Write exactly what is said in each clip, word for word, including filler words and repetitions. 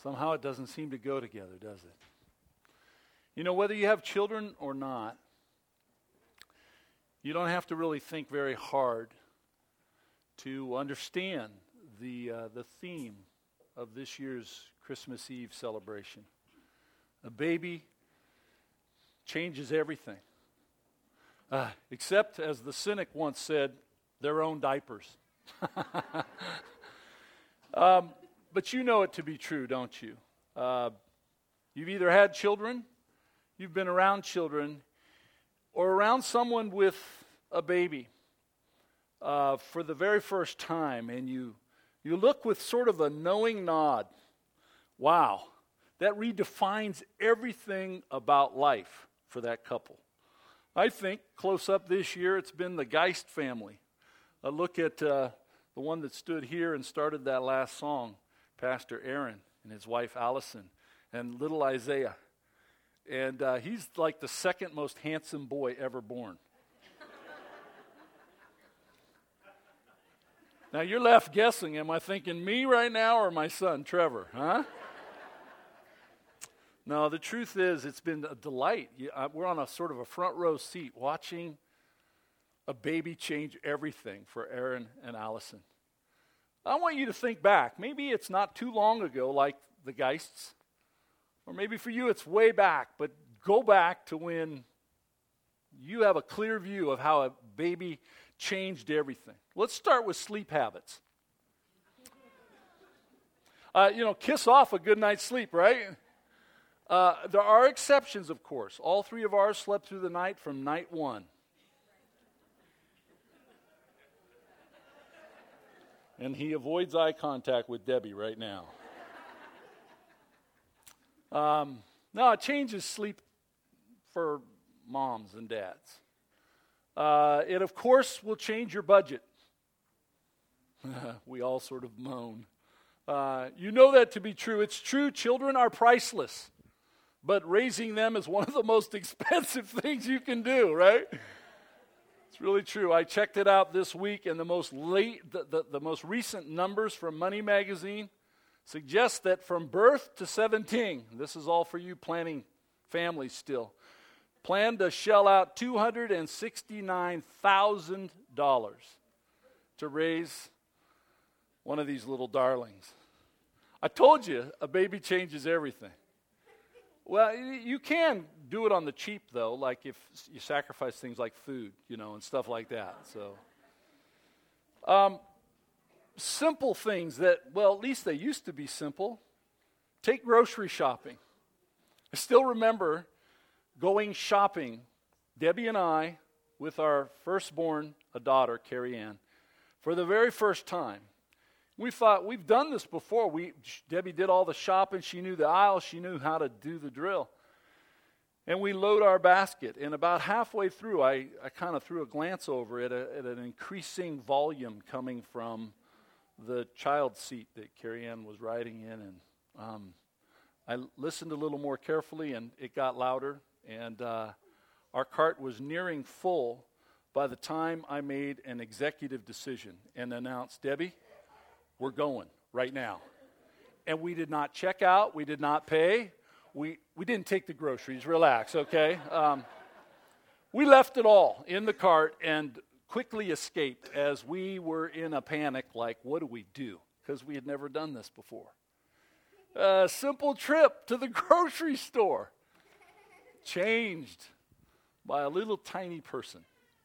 Somehow it doesn't seem to go together, does it? You know, whether you have children or not, you don't have to really think very hard to understand the uh, the theme of this year's Christmas Eve celebration. A baby changes everything, uh, except, as the cynic once said, their own diapers. um, but you know it to be true, don't you? Uh, you've either had children, you've been around children, or around someone with a baby uh, for the very first time, and you you look with sort of a knowing nod. Wow, that redefines everything about life for that couple. I think close up this year, it's been the Geist family. A look at uh, the one that stood here and started that last song, Pastor Aaron and his wife Allison, and little Isaiah. And uh, he's like the second most handsome boy ever born. Now you're left guessing, am I thinking me right now or my son, Trevor, huh? No, the truth is it's been a delight. You, uh, we're on a sort of a front row seat watching a baby change everything for Aaron and Allison. I want you to think back. Maybe it's not too long ago like the Geists, or maybe for you it's way back, but go back to when you have a clear view of how a baby changed everything. Let's start with sleep habits. Uh, you know, kiss off a good night's sleep, right? Uh, there are exceptions, of course. All three of ours slept through the night from night one. And he avoids eye contact with Debbie right now. Um, no, it changes sleep for moms and dads. Uh, it, of course, will change your budget. We all sort of moan. Uh, you know that to be true. It's true, children are priceless. But raising them is one of the most expensive things you can do, right? It's really true. I checked it out this week, and the most late, the, the, the most recent numbers from Money Magazine suggest that from birth to seventeen, this is all for you planning families still, plan to shell out two hundred sixty-nine thousand dollars to raise one of these little darlings. I told you, a baby changes everything. Well, you can do it on the cheap, though, like if you sacrifice things like food, you know, and stuff like that. So, um, simple things that, well, at least they used to be simple. Take grocery shopping. I still remember going shopping, Debbie and I, with our firstborn, a daughter, Carrie Ann, for the very first time. We thought, we've done this before. We Debbie did all the shopping. She knew the aisle. She knew how to do the drill. And we load our basket. And about halfway through, I, I kind of threw a glance over it at, at an increasing volume coming from the child seat that Carrie Ann was riding in. And um, I listened a little more carefully, and it got louder. And uh, our cart was nearing full by the time I made an executive decision and announced, Debbie, we're going right now. And we did not check out. We did not pay. We we didn't take the groceries. Relax, okay? Um, we left it all in the cart and quickly escaped as we were in a panic, like, what do we do? Because we had never done this before. A simple trip to the grocery store changed by a little tiny person.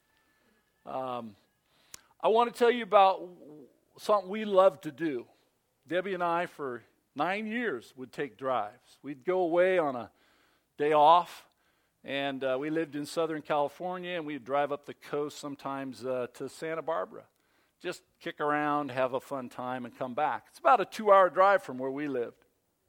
Um, I want to tell you about something we love to do. Debbie and I, for nine years, would take drives. We'd go away on a day off, and uh, we lived in Southern California, and we'd drive up the coast sometimes uh, to Santa Barbara. Just kick around, have a fun time, and come back. It's about a two-hour drive from where we lived.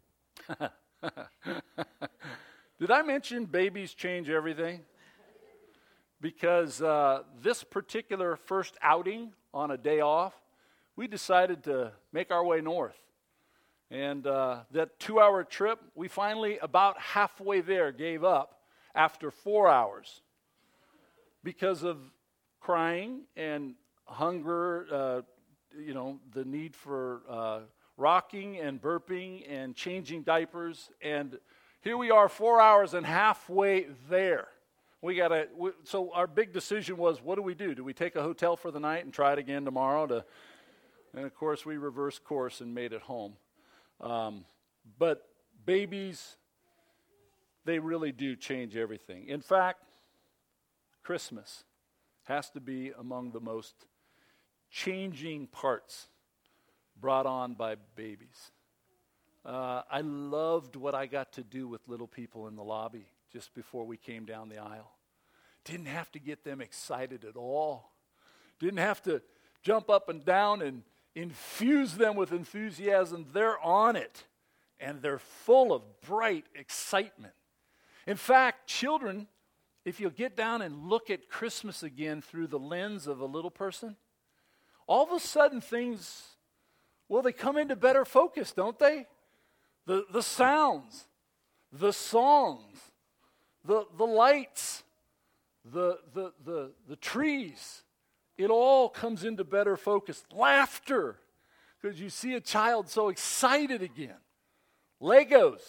Did I mention babies change everything? Because uh, this particular first outing on a day off, we decided to make our way north. And uh, that two-hour trip, we finally, about halfway there, gave up after four hours because of crying and hunger, uh, you know, the need for uh, rocking and burping and changing diapers, and here we are four hours and halfway there. We got to, so our big decision was, what do we do? Do we take a hotel for the night and try it again tomorrow? To, and of course, we reversed course and made it home. Um, but babies, they really do change everything. In fact, Christmas has to be among the most changing parts brought on by babies. Uh, I loved what I got to do with little people in the lobby just before we came down the aisle. Didn't have to get them excited at all. Didn't have to jump up and down and infuse them with enthusiasm. They're on it, and they're full of bright excitement. In fact, children, if you'll get down and look at Christmas again through the lens of a little person, all of a sudden things, well, they come into better focus, don't they? The the sounds, the songs, the the lights, the the the the trees, it all comes into better focus. Laughter, because you see a child so excited again. Legos,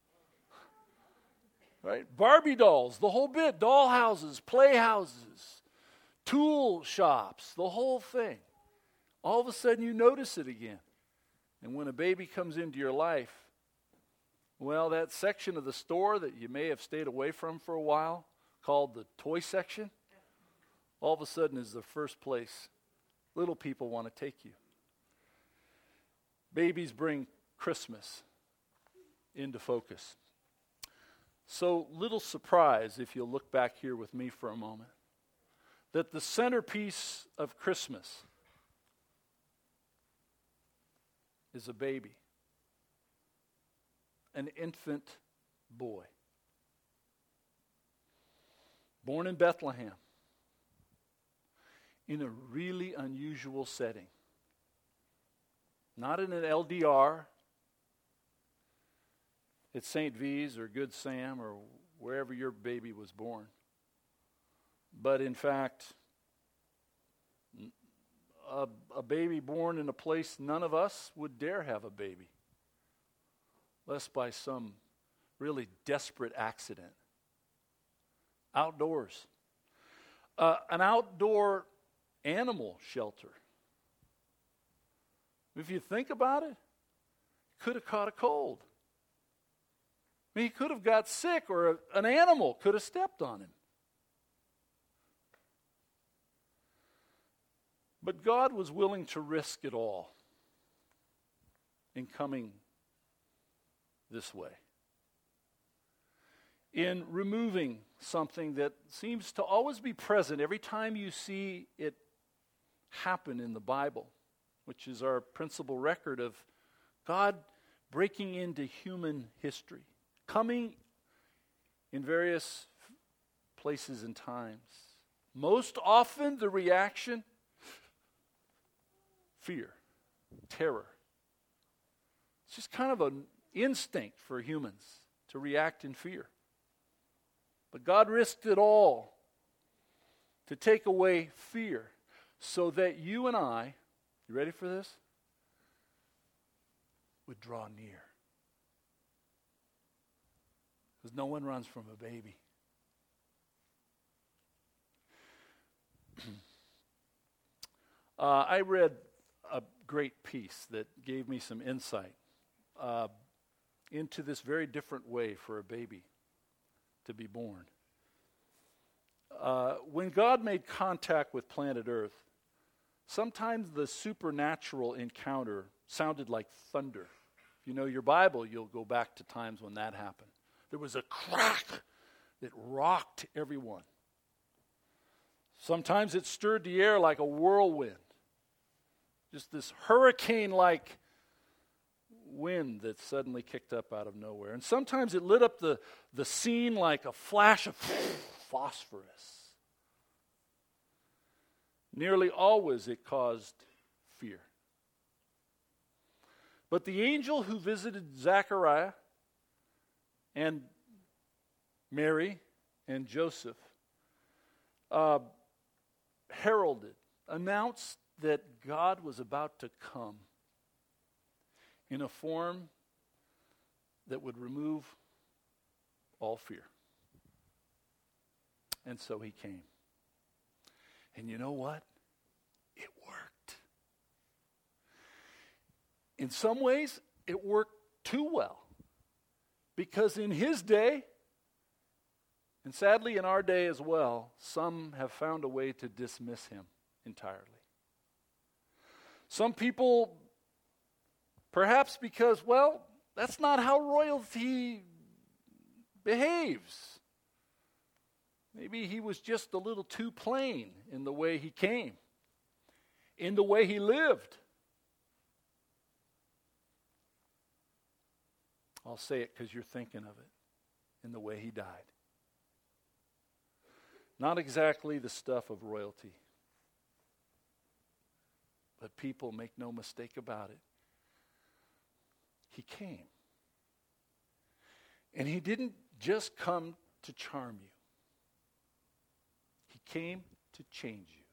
right? Barbie dolls, the whole bit. Doll houses, playhouses, tool shops, the whole thing. All of a sudden you notice it again. And when a baby comes into your life, well, that section of the store that you may have stayed away from for a while, called the toy section, all of a sudden is the first place little people want to take you. Babies bring Christmas into focus. So, little surprise, if you'll look back here with me for a moment, that the centerpiece of Christmas is a baby. An infant boy. Born in Bethlehem. In a really unusual setting. Not in an L D R. At Saint V's or Good Sam or wherever your baby was born. But in fact, a, a baby born in a place none of us would dare have a baby. Lest by some really desperate accident. Outdoors. Uh, an outdoor animal shelter. If you think about it, could have caught a cold. I mean, he could have got sick, or a, an animal could have stepped on him. But God was willing to risk it all in coming this way. In removing something that seems to always be present every time you see it happen in the Bible, which is our principal record of God breaking into human history, coming in various places and times. Most often the reaction, fear, terror. It's just kind of an instinct for humans to react in fear. But God risked it all to take away fear so that you and I, you ready for this? Would draw near. Because no one runs from a baby. uh, I read a great piece that gave me some insight uh, into this very different way for a baby to be born. Uh, when God made contact with planet Earth, sometimes the supernatural encounter sounded like thunder. If you know your Bible, you'll go back to times when that happened. There was a crack that rocked everyone. Sometimes it stirred the air like a whirlwind. Just this hurricane-like wind that suddenly kicked up out of nowhere. And sometimes it lit up the, the scene like a flash of phosphorus. Nearly always it caused fear. But the angel who visited Zechariah and Mary and Joseph uh, heralded, announced that God was about to come in a form that would remove all fear. And so he came. And you know what? It worked. In some ways, it worked too well. Because in his day, and sadly in our day as well, some have found a way to dismiss him entirely. Some people, perhaps because, well, that's not how royalty behaves. Maybe he was just a little too plain in the way he came, in the way he lived. I'll say it because you're thinking of it, in the way he died. Not exactly the stuff of royalty. But people, make no mistake about it, he came. And he didn't just come to charm you. He came to change you.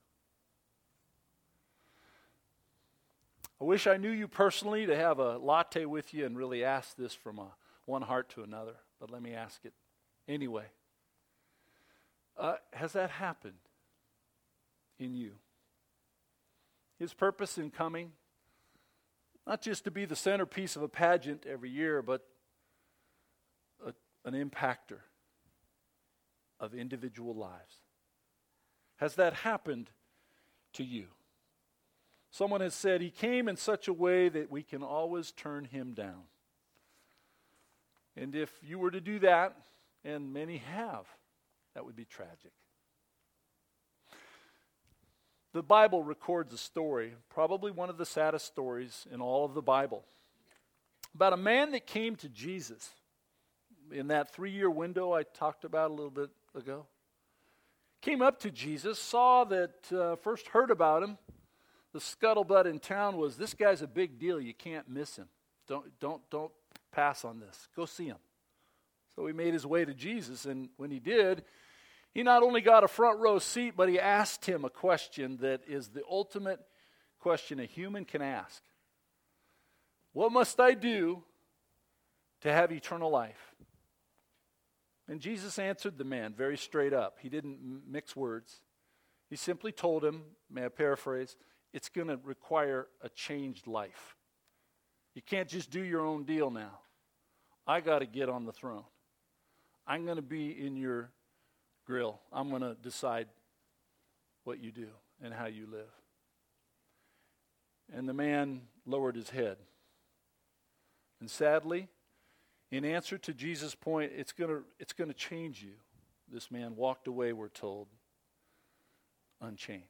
I wish I knew you personally to have a latte with you and really ask this from a, one heart to another. But let me ask it anyway. Uh, has that happened in you? His purpose in coming, not just to be the centerpiece of a pageant every year, but a, an impactor of individual lives. Has that happened to you? Someone has said he came in such a way that we can always turn him down. And if you were to do that, and many have, that would be tragic. The Bible records a story, probably one of the saddest stories in all of the Bible, about a man that came to Jesus in that three-year window I talked about a little bit ago. Came up to Jesus, saw that, uh, first heard about him. The scuttlebutt in town was, this guy's a big deal, you can't miss him. Don't, don't, don't pass on this. Go see him. So he made his way to Jesus, and when he did, he not only got a front row seat, but he asked him a question that is the ultimate question a human can ask. What must I do to have eternal life? And Jesus answered the man very straight up. He didn't mix words. He simply told him, may I paraphrase, it's going to require a changed life. You can't just do your own deal now. I got to get on the throne. I'm going to be in your grill. I'm going to decide what you do and how you live. And the man lowered his head. And sadly, in answer to Jesus' point, it's going to it's going to change you. This man walked away, we're told, unchanged.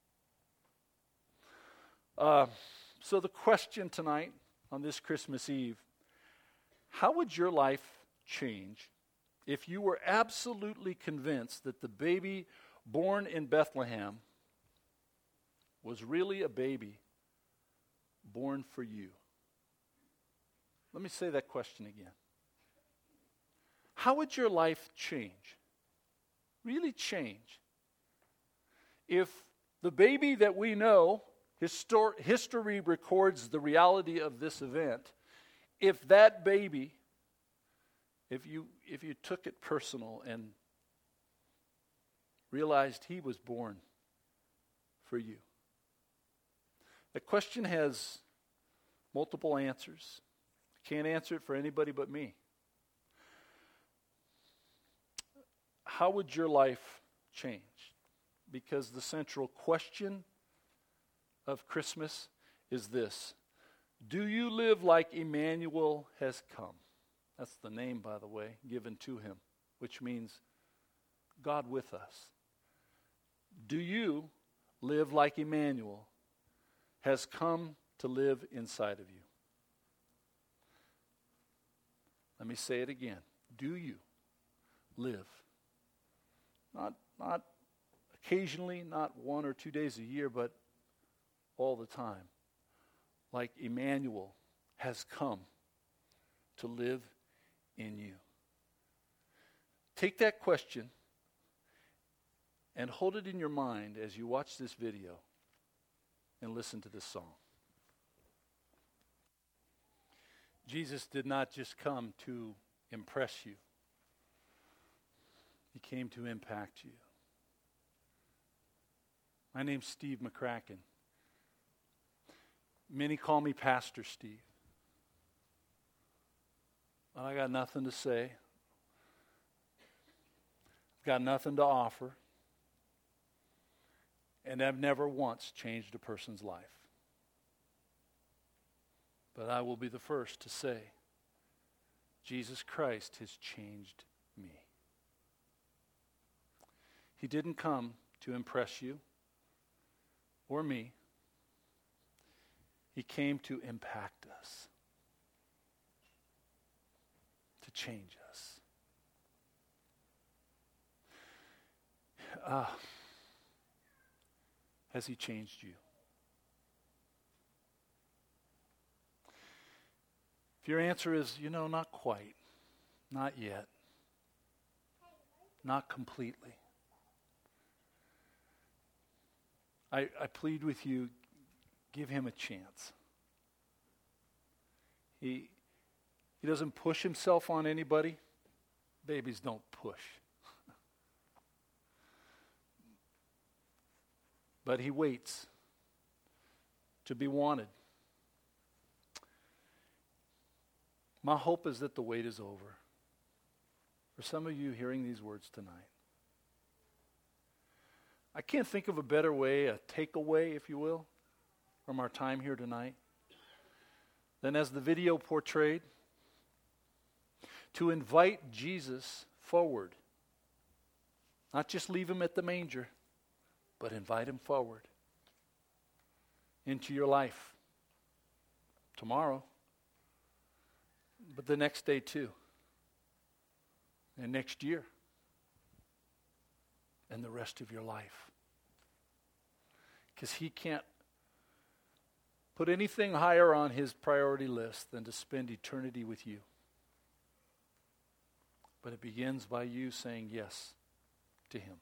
Uh, so the question tonight on this Christmas Eve, how would your life change if you were absolutely convinced that the baby born in Bethlehem was really a baby born for you? Let me say that question again. How would your life change? Really change? If the baby that we know, histor- history records the reality of this event, if that baby, if you if you took it personal and realized he was born for you. The question has multiple answers. I can't answer it for anybody but me. How would your life change? Because the central question of Christmas is this: do you live like Emmanuel has come? That's the name, by the way, given to him, which means God with us. Do you live like Emmanuel has come to live inside of you? Let me say it again. Do you live? Not, not occasionally, not one or two days a year, but all the time. Like Emmanuel has come to live in you. Take that question and hold it in your mind as you watch this video and listen to this song. Jesus did not just come to impress you. He came to impact you. My name's Steve McCracken. Many call me Pastor Steve. But I got nothing to say. I've got nothing to offer. And I've never once changed a person's life. But I will be the first to say, Jesus Christ has changed me. He didn't come to impress you or me. He came to impact us, to change us. Uh, has he changed you? If your answer is, you know, not quite, not yet, not completely, I, I plead with you, give him a chance. He, he doesn't push himself on anybody. Babies don't push. But he waits to be wanted. My hope is that the wait is over. For some of you hearing these words tonight, I can't think of a better way, a takeaway, if you will, from our time here tonight, than as the video portrayed, to invite Jesus forward. Not just leave him at the manger, but invite him forward into your life. Tomorrow, but the next day too, and next year, and the rest of your life. Because he can't put anything higher on his priority list than to spend eternity with you. But it begins by you saying yes to him.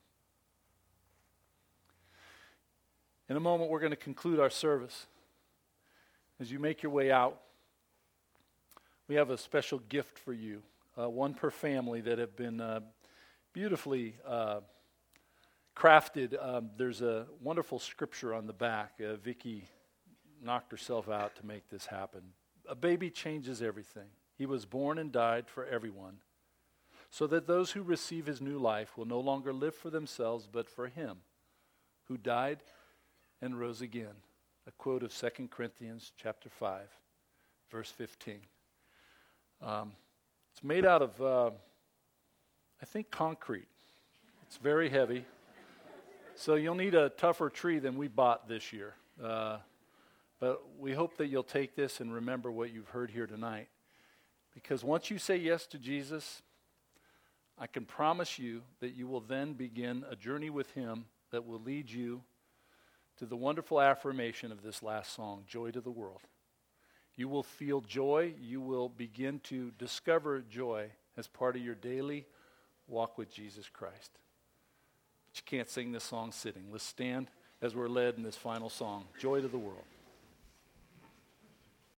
In a moment, we're going to conclude our service. As you make your way out, we have a special gift for you, uh, one per family that have been uh, beautifully uh, crafted. Um, there's a wonderful scripture on the back. Uh, Vicki knocked herself out to make this happen. A baby changes everything. He was born and died for everyone, so that those who receive his new life will no longer live for themselves, but for him who died and rose again. A quote of Second Corinthians chapter five, verse fifteen. Um, it's made out of, uh, I think, concrete. It's very heavy. So you'll need a tougher tree than we bought this year. Uh, but we hope that you'll take this and remember what you've heard here tonight. Because once you say yes to Jesus, I can promise you that you will then begin a journey with him that will lead you to the wonderful affirmation of this last song, Joy to the World. You will feel joy. You will begin to discover joy as part of your daily walk with Jesus Christ. But you can't sing this song sitting. Let's stand as we're led in this final song, Joy to the World.